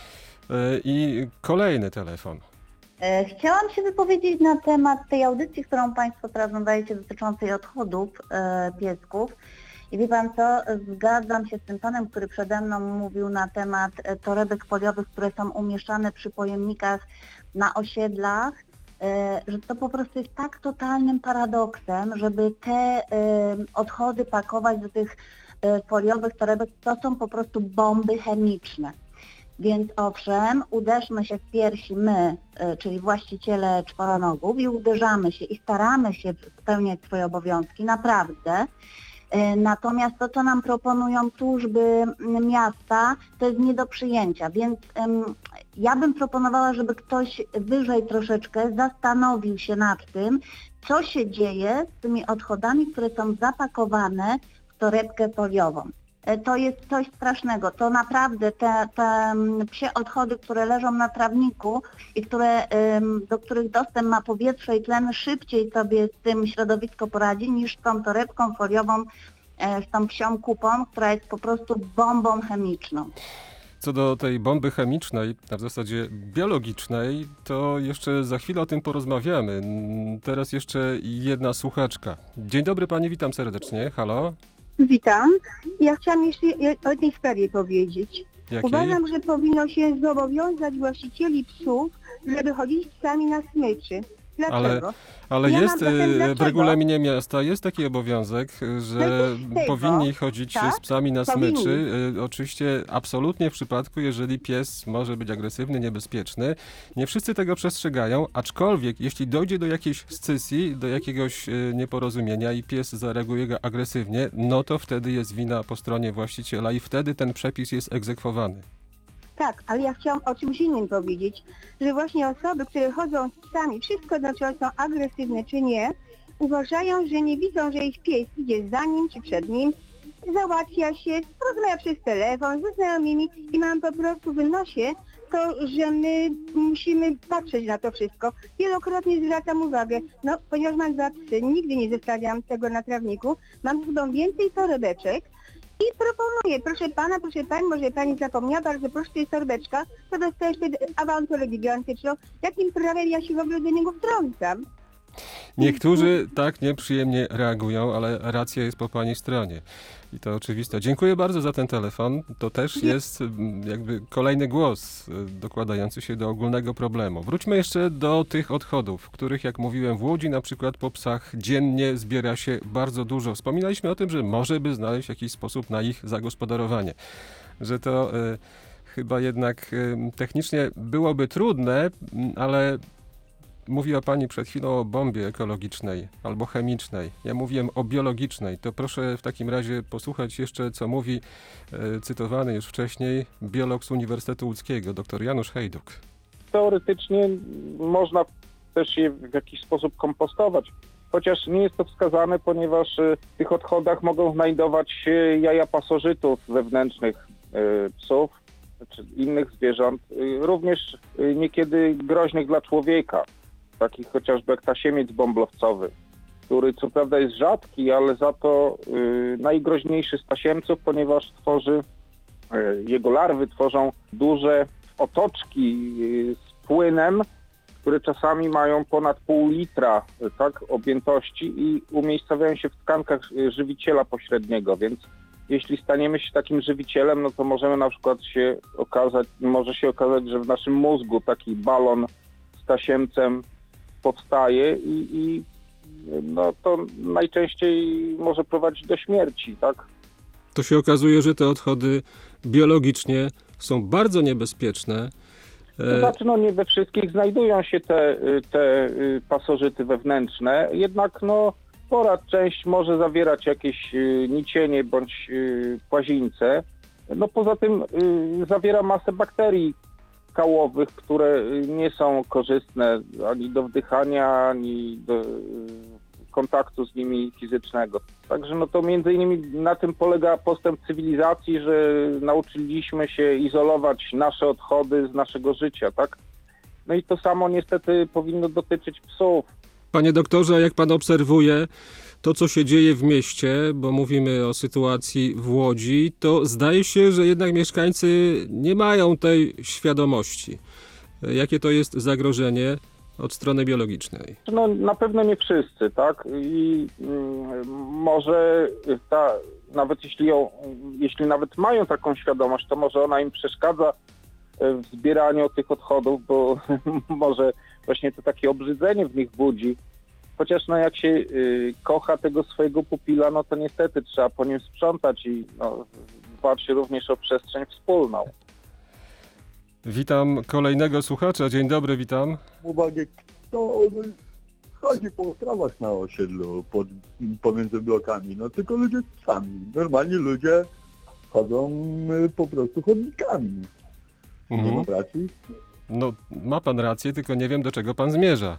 I kolejny telefon. Chciałam się wypowiedzieć na temat tej audycji, którą Państwo teraz nadajecie dotyczącej odchodów piesków. I wie Pan co, zgadzam się z tym panem, który przede mną mówił na temat torebek foliowych, które są umieszczane przy pojemnikach na osiedlach, że to po prostu jest tak totalnym paradoksem, żeby te odchody pakować do tych foliowych torebek, to są po prostu bomby chemiczne. Więc owszem, uderzmy się w piersi my, czyli właściciele czworonogów i uderzamy się i staramy się spełniać swoje obowiązki, naprawdę. Natomiast to, co nam proponują służby miasta, to jest nie do przyjęcia, więc ja bym proponowała, żeby ktoś wyżej troszeczkę zastanowił się nad tym, co się dzieje z tymi odchodami, które są zapakowane w torebkę foliową. To jest coś strasznego. To naprawdę te psie odchody, które leżą na trawniku i do których dostęp ma powietrze i tlen, szybciej sobie z tym środowisko poradzi niż z tą torebką foliową, z tą psią kupą, która jest po prostu bombą chemiczną. Co do tej bomby chemicznej, a w zasadzie biologicznej, to jeszcze za chwilę o tym porozmawiamy. Teraz jeszcze jedna słuchaczka. Dzień dobry pani, witam serdecznie. Halo? Witam. Ja chciałam jeszcze o tej sprawie powiedzieć. Jakiej? Uważam, że powinno się zobowiązać właścicieli psów, żeby chodzić z psami na smyczy. Dlaczego? Ale Ja jest mam zatem w dlaczego? regulaminie miasta jest taki obowiązek, że powinni chodzić tak? z psami na Powinni. smyczy. Oczywiście absolutnie w przypadku, jeżeli pies może być agresywny, niebezpieczny. Nie wszyscy tego przestrzegają, aczkolwiek jeśli dojdzie do jakiejś scysji, do jakiegoś nieporozumienia i pies zareaguje agresywnie, no to wtedy jest wina po stronie właściciela i wtedy ten przepis jest egzekwowany. Tak, ale ja chciałam o czymś innym powiedzieć, że właśnie osoby, które chodzą z psami, wszystko znaczy, są agresywne czy nie, uważają, że nie widzą, że ich pies idzie za nim czy przed nim, załatwia się, rozmawia przez telefon ze znajomymi i mam po prostu w nosie to, że my musimy patrzeć na to wszystko. Wielokrotnie zwracam uwagę, no ponieważ mam 2 psy, nigdy nie zostawiam tego na trawniku, mam chyba więcej torebeczek, i proponuję, proszę pana, proszę pani, może pani zapomniała, bardzo proszę, to jest torebeczka, to dostajesz wtedy awanturę gigantyczną. Jakim prawem ja się w ogóle do niego wtrącam? Niektórzy tak nieprzyjemnie reagują, ale racja jest po pani stronie. I to oczywiste. Dziękuję bardzo za ten telefon. To też jest jakby kolejny głos dokładający się do ogólnego problemu. Wróćmy jeszcze do tych odchodów, których, jak mówiłem, w Łodzi na przykład po psach dziennie zbiera się bardzo dużo. Wspominaliśmy o tym, że może by znaleźć jakiś sposób na ich zagospodarowanie. Że to chyba jednak technicznie byłoby trudne, ale mówiła pani przed chwilą o bombie ekologicznej albo chemicznej. Ja mówiłem o biologicznej. To proszę w takim razie posłuchać jeszcze, co mówi cytowany już wcześniej biolog z Uniwersytetu Łódzkiego, dr Janusz Hejduk. Teoretycznie można też je w jakiś sposób kompostować, chociaż nie jest to wskazane, ponieważ w tych odchodach mogą znajdować się jaja pasożytów wewnętrznych psów czy innych zwierząt, również niekiedy groźnych dla człowieka, takich chociażby jak tasiemiec bąblowcowy, który co prawda jest rzadki, ale za to najgroźniejszy z tasiemców, ponieważ jego larwy tworzą duże otoczki z płynem, które czasami mają ponad pół litra objętości i umiejscawiają się w tkankach żywiciela pośredniego, więc jeśli staniemy się takim żywicielem, no to możemy na przykład może się okazać, że w naszym mózgu taki balon z tasiemcem powstaje i no to najczęściej może prowadzić do śmierci, tak? To się okazuje, że te odchody biologicznie są bardzo niebezpieczne. To znaczy, no nie we wszystkich znajdują się te pasożyty wewnętrzne, jednak no spora część może zawierać jakieś nicienie bądź płazińce, No poza tym zawiera masę bakterii kałowych, które nie są korzystne ani do wdychania, ani do kontaktu z nimi fizycznego. Także no to między innymi na tym polega postęp cywilizacji, że nauczyliśmy się izolować nasze odchody z naszego życia, tak? No i to samo niestety powinno dotyczyć psów. Panie doktorze, jak pan obserwuje to, co się dzieje w mieście, bo mówimy o sytuacji w Łodzi, to zdaje się, że jednak mieszkańcy nie mają tej świadomości. Jakie to jest zagrożenie od strony biologicznej? No na pewno nie wszyscy, tak? I może nawet jeśli nawet mają taką świadomość, to może ona im przeszkadza w zbieraniu tych odchodów, bo może właśnie to takie obrzydzenie w nich budzi. Chociaż no jak się kocha tego swojego pupila, no to niestety trzeba po nim sprzątać i dbać również o przestrzeń wspólną. Witam kolejnego słuchacza. Dzień dobry, witam. Uwagę, kto chodzi po trawach na osiedlu pomiędzy blokami, no tylko ludzie sami. Normalni ludzie chodzą po prostu chodnikami. Nie mam racji? No ma pan rację, tylko nie wiem, do czego pan zmierza.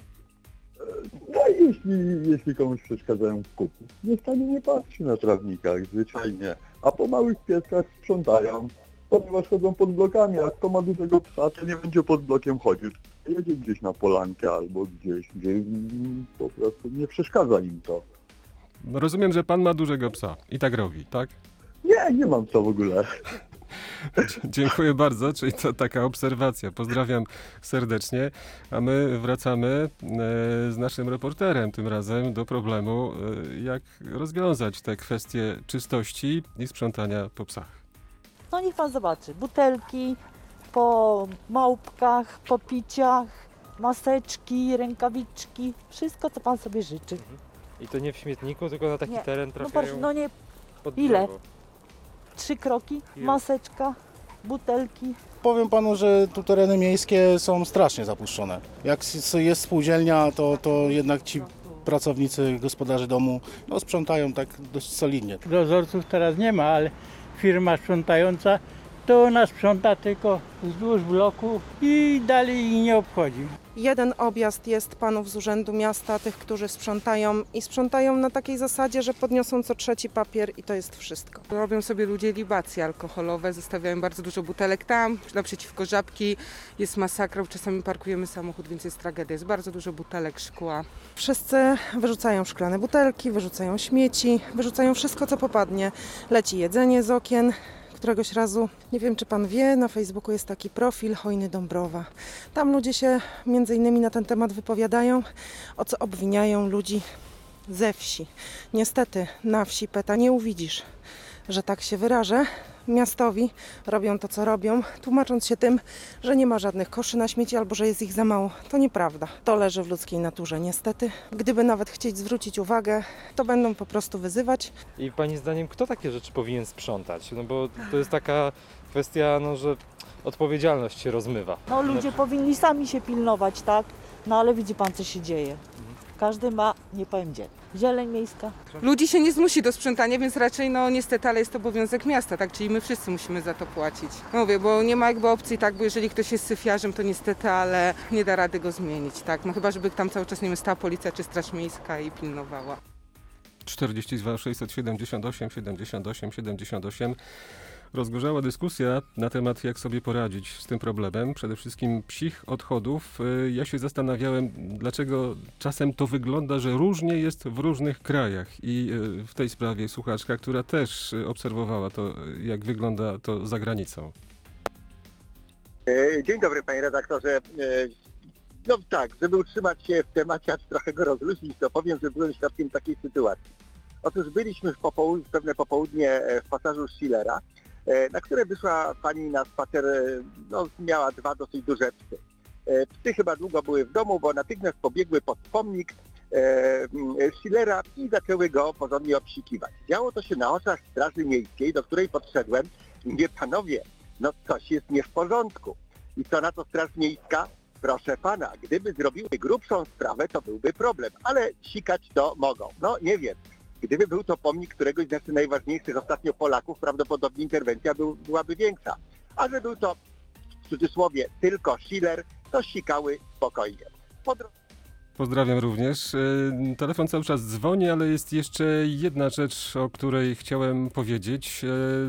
No jeśli komuś przeszkadzają w kupu, nie patrzy na trawnikach zwyczajnie, a po małych pieskach sprzątają, ponieważ chodzą pod blokami, a kto ma dużego psa, to nie będzie pod blokiem chodził. Jedzie gdzieś na polankę albo gdzieś, gdzie po prostu nie przeszkadza im to. Rozumiem, że pan ma dużego psa i tak robi, tak? Nie mam co w ogóle. Dziękuję bardzo, czyli to taka obserwacja. Pozdrawiam serdecznie, a my wracamy z naszym reporterem tym razem do problemu, jak rozwiązać te kwestie czystości i sprzątania po psach. No niech pan zobaczy, butelki po małpkach, po piciach, maseczki, rękawiczki, wszystko co pan sobie życzy. I to nie w śmietniku, tylko na taki teren trafiają? No proszę, no nie, pod ile? drzewo. 3 kroki, maseczka, butelki. Powiem panu, że tu tereny miejskie są strasznie zapuszczone. Jak jest spółdzielnia, to jednak ci pracownicy, gospodarze domu sprzątają tak dość solidnie. Dozorców teraz nie ma, ale firma sprzątająca to ona sprząta tylko wzdłuż bloku i dalej jej nie obchodzi. Jeden objazd jest panów z Urzędu Miasta, tych, którzy sprzątają i sprzątają na takiej zasadzie, że podniosą co trzeci papier i to jest wszystko. Robią sobie ludzie libacje alkoholowe, zostawiają bardzo dużo butelek tam, naprzeciwko Żabki, jest masakra, czasami parkujemy samochód, więc jest tragedia, jest bardzo dużo butelek, szkła. Wszyscy wyrzucają szklane butelki, wyrzucają śmieci, wyrzucają wszystko, co popadnie. Leci jedzenie z okien. Któregoś razu, nie wiem czy pan wie, na Facebooku jest taki profil Hojny Dąbrowa. Tam ludzie się między innymi na ten temat wypowiadają, o co obwiniają ludzi ze wsi. Niestety na wsi peta nie uwidzisz, że tak się wyrażę. Miastowi robią to, co robią, tłumacząc się tym, że nie ma żadnych koszy na śmieci albo że jest ich za mało. To nieprawda. To leży w ludzkiej naturze, niestety. Gdyby nawet chcieć zwrócić uwagę, to będą po prostu wyzywać. I pani zdaniem, kto takie rzeczy powinien sprzątać? No bo to jest taka kwestia, że odpowiedzialność się rozmywa. No ludzie powinni sami się pilnować, tak? No ale widzi pan, co się dzieje. Każdy ma, nie powiem gdzie, zieleń miejska. Ludzi się nie zmusi do sprzątania, więc raczej niestety, ale jest to obowiązek miasta, tak? Czyli my wszyscy musimy za to płacić. Mówię, bo nie ma jakby opcji, tak? Bo jeżeli ktoś jest syfiarzem, to niestety, ale nie da rady go zmienić, tak? No chyba, żeby tam cały czas, nie wiem, stała policja czy straż miejska i pilnowała. 42 678 78 78. Rozgorzała dyskusja na temat, jak sobie poradzić z tym problemem, przede wszystkim psich odchodów. Ja się zastanawiałem, dlaczego czasem to wygląda, że różnie jest w różnych krajach i w tej sprawie słuchaczka, która też obserwowała to, jak wygląda to za granicą. Dzień dobry panie redaktorze. No tak, żeby utrzymać się w temacie, a trochę go rozluźnić, to powiem, że byłem świadkiem takiej sytuacji. Otóż byliśmy w pewne popołudnie w pasażu Schillera, na które wyszła pani na spacer, miała 2 dosyć duże psy. Psy chyba długo były w domu, bo natychmiast pobiegły pod pomnik Schillera i zaczęły go porządnie obsikiwać. Działo to się na oczach Straży Miejskiej, do której podszedłem i mówię, panowie, coś jest nie w porządku. I co na to Straż Miejska? Proszę pana, gdyby zrobiły grubszą sprawę, to byłby problem, ale sikać to mogą. Nie wiem. Gdyby był to pomnik któregoś z najważniejszych ostatnio Polaków, prawdopodobnie interwencja byłaby większa. A że był to w cudzysłowie tylko Schiller, to sikały spokojnie. Pozdrawiam również. Telefon cały czas dzwoni, ale jest jeszcze jedna rzecz, o której chciałem powiedzieć,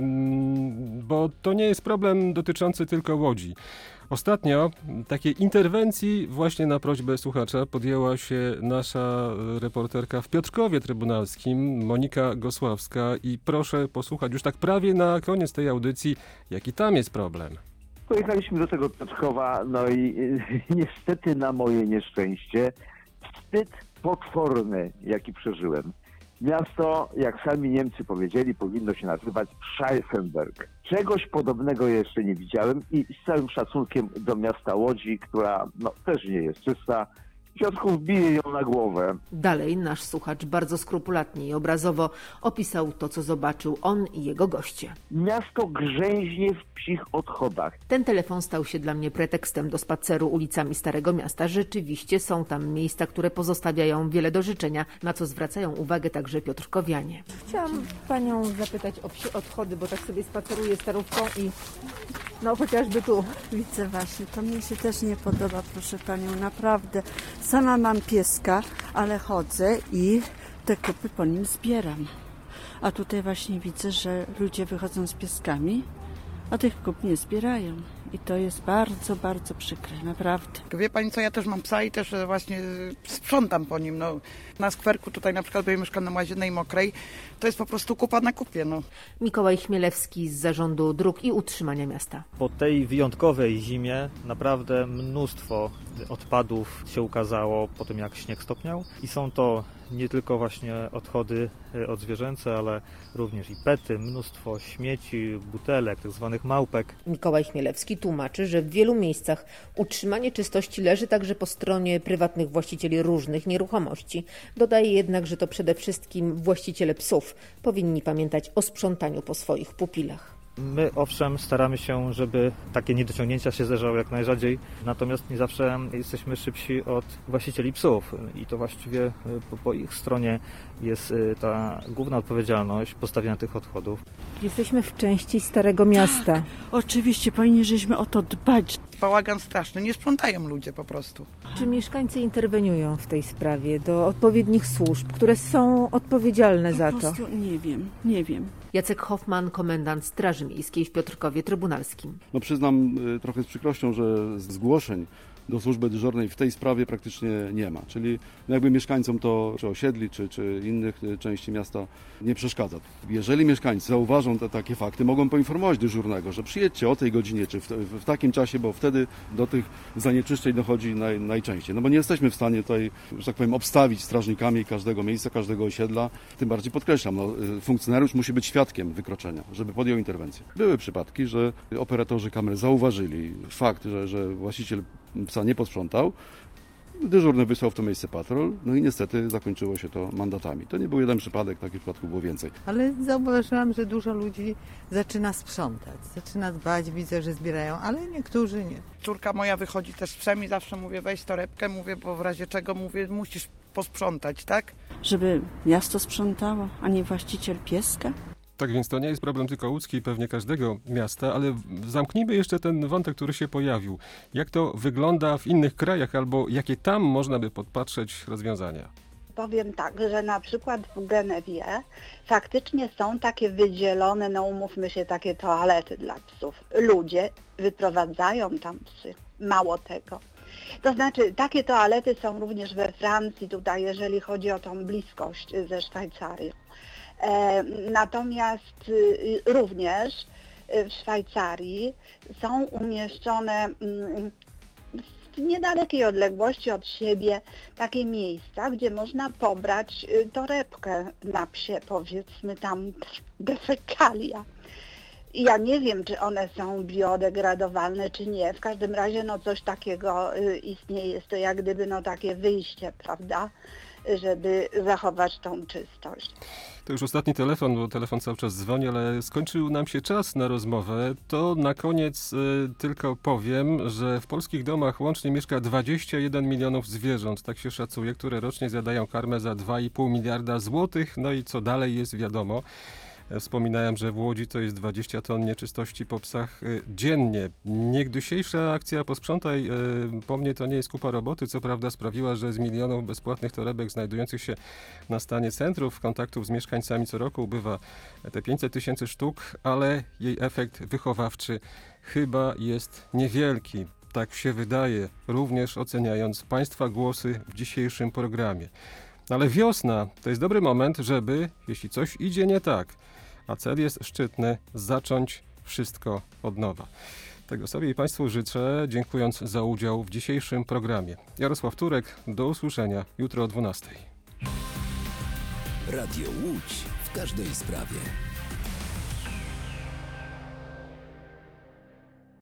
bo to nie jest problem dotyczący tylko Łodzi. Ostatnio takiej interwencji właśnie na prośbę słuchacza podjęła się nasza reporterka w Piotrkowie Trybunalskim, Monika Gosławska, i proszę posłuchać już tak prawie na koniec tej audycji, jaki tam jest problem. Pojechaliśmy do tego Piotrkowa, no i niestety na moje nieszczęście wstyd potworny, jaki przeżyłem. Miasto, jak sami Niemcy powiedzieli, powinno się nazywać Scheifenberg. Czegoś podobnego jeszcze nie widziałem i z całym szacunkiem do miasta Łodzi, która też nie jest czysta, Piotrków bije ją na głowę. Dalej nasz słuchacz bardzo skrupulatnie i obrazowo opisał to, co zobaczył on i jego goście. Miasto grzęźnie w psich odchodach. Ten telefon stał się dla mnie pretekstem do spaceru ulicami Starego Miasta. Rzeczywiście są tam miejsca, które pozostawiają wiele do życzenia, na co zwracają uwagę także piotrkowianie. Chciałam panią zapytać o psie odchody, bo tak sobie spaceruję Starówką i chociażby tu. Widzę właśnie, to mnie się też nie podoba, proszę panią, naprawdę. Sama mam pieska, ale chodzę i te kupy po nim zbieram. A tutaj właśnie widzę, że ludzie wychodzą z pieskami, a tych kup nie zbierają. I to jest bardzo, bardzo przykre, naprawdę. Wie pani co, ja też mam psa i też właśnie sprzątam po nim. Na skwerku tutaj na przykład, bo ja mieszkam na Łaziennej Mokrej, to jest po prostu kupa na kupie. Mikołaj Chmielewski z Zarządu Dróg i Utrzymania Miasta. Po tej wyjątkowej zimie naprawdę mnóstwo odpadów się ukazało po tym, jak śnieg stopniał. I są to nie tylko właśnie odchody odzwierzęce, ale również i pety, mnóstwo śmieci, butelek, tak zwanych małpek. Mikołaj Chmielewski tłumaczy, że w wielu miejscach utrzymanie czystości leży także po stronie prywatnych właścicieli różnych nieruchomości. Dodaje jednak, że to przede wszystkim właściciele psów powinni pamiętać o sprzątaniu po swoich pupilach. My owszem staramy się, żeby takie niedociągnięcia się zdarzały jak najrzadziej, natomiast nie zawsze jesteśmy szybsi od właścicieli psów i to właściwie po ich stronie jest ta główna odpowiedzialność postawienia tych odchodów. Jesteśmy w części Starego Miasta. Tak, oczywiście, powinniśmy o to dbać. Bałagan straszny, nie sprzątają ludzie po prostu. Czy mieszkańcy interweniują w tej sprawie do odpowiednich służb, które są odpowiedzialne za to? Po prostu nie wiem. Jacek Hoffman, komendant Straży Miejskiej w Piotrkowie Trybunalskim. Przyznam trochę z przykrością, że zgłoszeń do służby dyżurnej w tej sprawie praktycznie nie ma. Czyli jakby mieszkańcom to czy osiedli, czy innych części miasta nie przeszkadza. Jeżeli mieszkańcy zauważą takie fakty, mogą poinformować dyżurnego, że przyjedźcie o tej godzinie, czy w takim czasie, bo wtedy do tych zanieczyszczeń dochodzi najczęściej. Bo nie jesteśmy w stanie tutaj, że tak powiem, obstawić strażnikami każdego miejsca, każdego osiedla. Tym bardziej podkreślam, funkcjonariusz musi być świadkiem wykroczenia, żeby podjął interwencję. Były przypadki, że operatorzy kamer zauważyli fakt, że właściciel psa nie posprzątał, dyżurny wysłał w to miejsce patrol, i niestety zakończyło się to mandatami. To nie był jeden przypadek, takich przypadków było więcej. Ale zauważyłam, że dużo ludzi zaczyna sprzątać, zaczyna dbać, widzę, że zbierają, ale niektórzy nie. Córka moja wychodzi też z psem i zawsze mówię, weź torebkę, bo w razie czego musisz posprzątać, tak? Żeby miasto sprzątało, a nie właściciel pieska? Tak więc to nie jest problem tylko łódzki i pewnie każdego miasta, ale zamknijmy jeszcze ten wątek, który się pojawił. Jak to wygląda w innych krajach albo jakie tam można by podpatrzeć rozwiązania? Powiem tak, że na przykład w Genewie faktycznie są takie wydzielone, umówmy się, takie toalety dla psów. Ludzie wyprowadzają tam psy. Mało tego. To znaczy, takie toalety są również we Francji, tutaj jeżeli chodzi o tą bliskość ze Szwajcarią. Natomiast również w Szwajcarii są umieszczone w niedalekiej odległości od siebie takie miejsca, gdzie można pobrać torebkę na psie, powiedzmy tam defekalia. Ja nie wiem, czy one są biodegradowalne, czy nie. W każdym razie coś takiego istnieje. Jest to jak gdyby takie wyjście, prawda, żeby zachować tą czystość. To już ostatni telefon, bo telefon cały czas dzwoni, ale skończył nam się czas na rozmowę. To na koniec tylko powiem, że w polskich domach łącznie mieszka 21 milionów zwierząt, tak się szacuje, które rocznie zjadają karmę za 2,5 miliarda złotych. No i co dalej jest wiadomo. Wspominałem, że w Łodzi to jest 20 ton nieczystości po psach dziennie. Niegdysiejsza akcja Posprzątaj po mnie to nie jest kupa roboty. Co prawda sprawiła, że z milionów bezpłatnych torebek znajdujących się na stanie centrów kontaktów z mieszkańcami co roku ubywa te 500 000 sztuk, ale jej efekt wychowawczy chyba jest niewielki. Tak się wydaje, również oceniając Państwa głosy w dzisiejszym programie. Ale wiosna to jest dobry moment, żeby, jeśli coś idzie nie tak, a cel jest szczytny, zacząć wszystko od nowa. Tego sobie i Państwu życzę, dziękując za udział w dzisiejszym programie. Jarosław Turek, do usłyszenia jutro o 12:00. Radio Łódź w każdej sprawie.